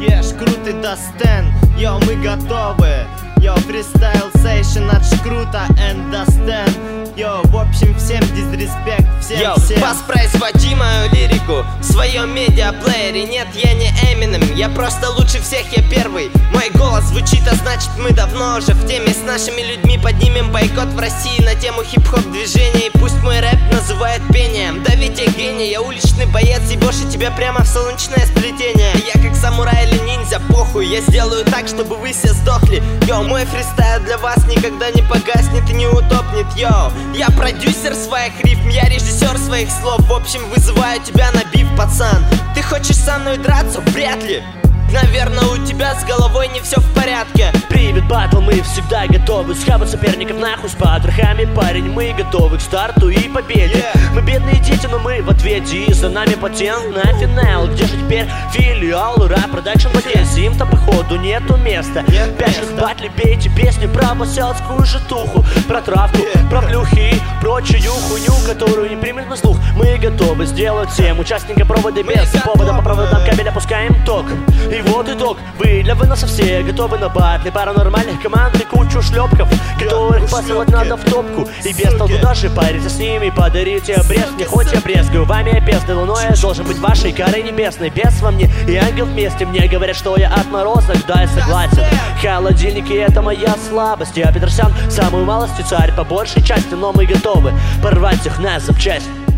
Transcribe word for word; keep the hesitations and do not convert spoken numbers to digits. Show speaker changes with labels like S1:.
S1: Ешь, крутый Дастен, йо, мы готовы. Йо, фристайл сейшн от Шкрута and Дастен. Йо, в общем, всем дизреспект, всем
S2: Йо,
S1: всем.
S2: воспроизводи мою лирику в своем медиаплеере. Нет, я не Эминем, я просто лучше всех, я первый. Мой голос звучит, а значит мы давно уже в теме. С нашими людьми поднимем бойкот в России на тему хип-хоп движения. И пусть мой рэп называют пением. Да ведь я гений, я уличный боец, и больше тебя прямо в солнечное сплетение. Я как самурай или ниндзя, похуй, я сделаю так, чтобы вы все сдохли. Йо, мой фристайл для вас никогда не погаснет и не утопнет. Йо, я продюсер своих рифм, я режиссер своих слов. В общем, вызываю тебя на биф, пацан. Ты хочешь со мной драться? Вряд ли. Наверное, у тебя с головой не все в порядке.
S3: Привет, батл, мы всегда готовы схавать соперников нахуй с потрохами. Парень, мы готовы к старту и победе.
S1: yeah.
S3: Мы бедные дети, но мы в ответе, и за нами патент на финал. Где же теперь филиал Рэп Продакшн в Одессе? Им-то походу нету места.
S1: Нет
S3: Пять
S1: места.
S3: батли, пейте песни про поселскую житуху, про травку,
S1: yeah.
S3: про плюхи и прочую хуйню, которую не примет на слух. Мы готовы сделать всем участникам проводы без повода. По проводам кабель опускаем ток. И вот итог, вы для выноса все готовы на батли. Пару нормальных команд и кучу шлепков, которых посылать надо в топку. И без толку даже париться с ними, подарите обрез. Не хоть я брезгаю вами бездну, но я должен быть вашей карой небесной. Бес во мне и ангел вместе. Мне говорят, что я отморозок, да, я согласен. Холодильники — это моя слабость. Я Петросян, самую малость и царь по большей части, но мы готовы порвать их на запчасть.